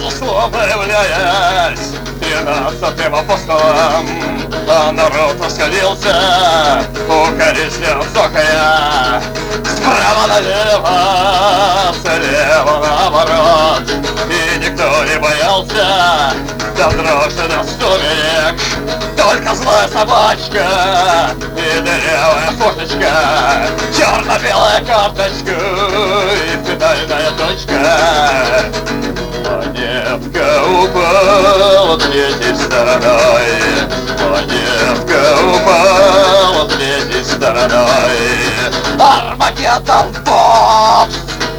безусловно являясь 13-м апостолом, а народ расходился, укоризненно цокая, справа налево, слева наоборот, и никто не боялся до дрожи до сумерек. Только злая собачка и дырявая форточка, черно-белая карточка и финальная точка. Монетка упала третьей стороной, монетка упала третьей стороной. Армагеддон Бокс!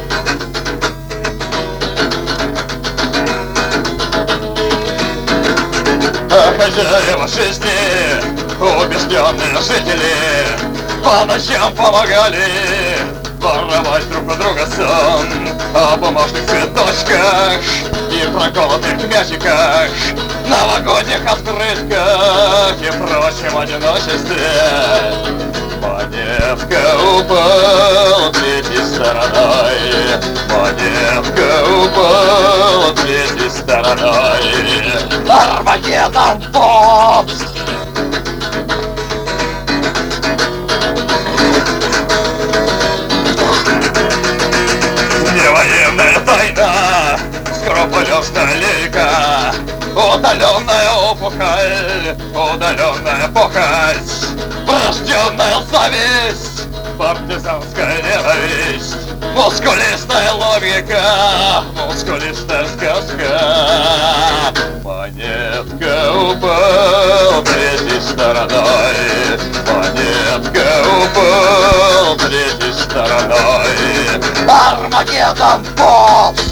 Хозяева жизни, убежденные жители, по ночам помогали воровать друг у друга сон о бумажных цветочках и проколотых мячиках, новогодних открытках и прочем одиночестве. Монетка упала третьей стороной, монетка упала третьей стороной. Армагеддон Бокс! Не военная тайна, скрупулезная лирика, удаленная опухоль, удаленная похоть, врожденная зависть, партизанская ненависть, мускулистая логика, мускулистая сказка. Монетка упала третьей стороной, монетка упала третьей стороной. Армагеддон Бокс!